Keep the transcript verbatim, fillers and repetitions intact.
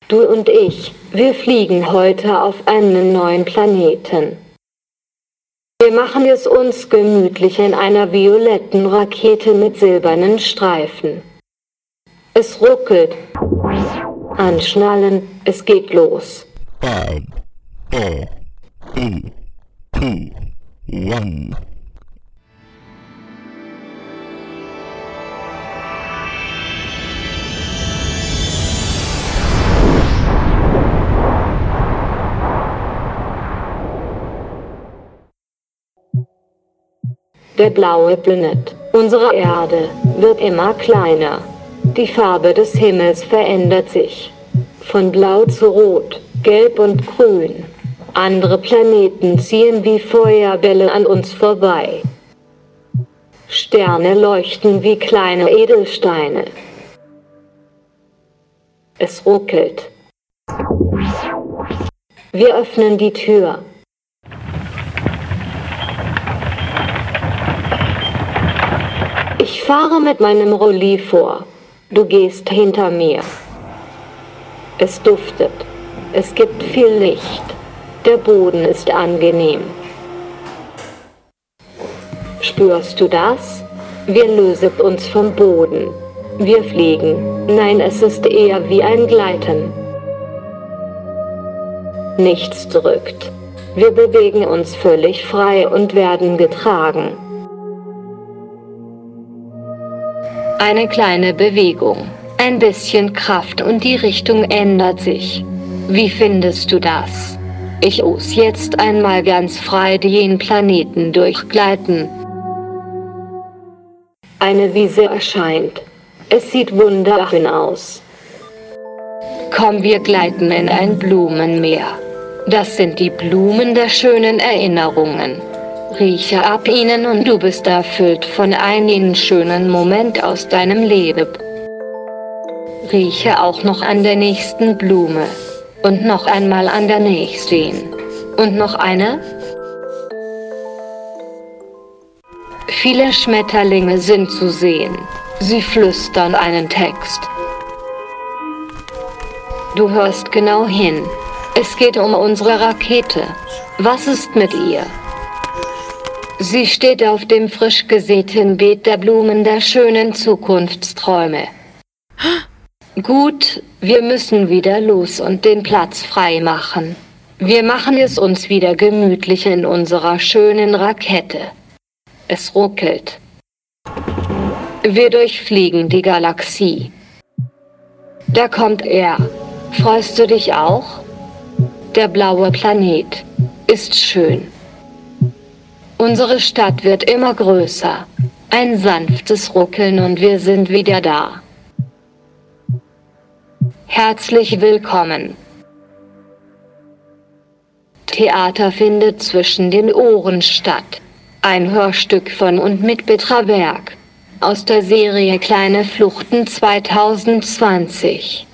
Du und ich, wir fliegen heute auf einen neuen Planeten. Wir machen es uns gemütlich in einer violetten Rakete mit silbernen Streifen. Es ruckelt. Anschnallen, es geht los. Five, four, three, two, one. Der blaue Planet, unsere Erde, wird immer kleiner. Die Farbe des Himmels verändert sich. Von blau zu rot, gelb und grün. Andere Planeten ziehen wie Feuerbälle an uns vorbei. Sterne leuchten wie kleine Edelsteine. Es ruckelt. Wir öffnen die Tür. Ich fahre mit meinem Rolli vor. Du gehst hinter mir. Es duftet. Es gibt viel Licht. Der Boden ist angenehm. Spürst du das? Wir lösen uns vom Boden. Wir fliegen. Nein, es ist eher wie ein Gleiten. Nichts drückt. Wir bewegen uns völlig frei und werden getragen. Eine kleine Bewegung, ein bisschen Kraft und die Richtung ändert sich. Wie findest du das? Ich muss jetzt einmal ganz frei den Planeten durchgleiten. Eine Wiese erscheint. Es sieht wunderschön aus. Komm, wir gleiten in ein Blumenmeer. Das sind die Blumen der schönen Erinnerungen. Rieche ab ihnen und du bist erfüllt von einem schönen Moment aus deinem Leben. Rieche auch noch an der nächsten Blume. Und noch einmal an der nächsten. Und noch eine? Viele Schmetterlinge sind zu sehen. Sie flüstern einen Text. Du hörst genau hin. Es geht um unsere Rakete. Was ist mit ihr? Sie steht auf dem frisch gesäten Beet der Blumen der schönen Zukunftsträume. Gut, wir müssen wieder los und den Platz frei machen. Wir machen es uns wieder gemütlich in unserer schönen Rakete. Es ruckelt. Wir durchfliegen die Galaxie. Da kommt er. Freust du dich auch? Der blaue Planet ist schön. Unsere Stadt wird immer größer. Ein sanftes Ruckeln und wir sind wieder da. Herzlich willkommen. Theater findet zwischen den Ohren statt. Ein Hörstück von und mit Petra Berg. Aus der Serie Kleine Fluchten zweitausendzwanzig.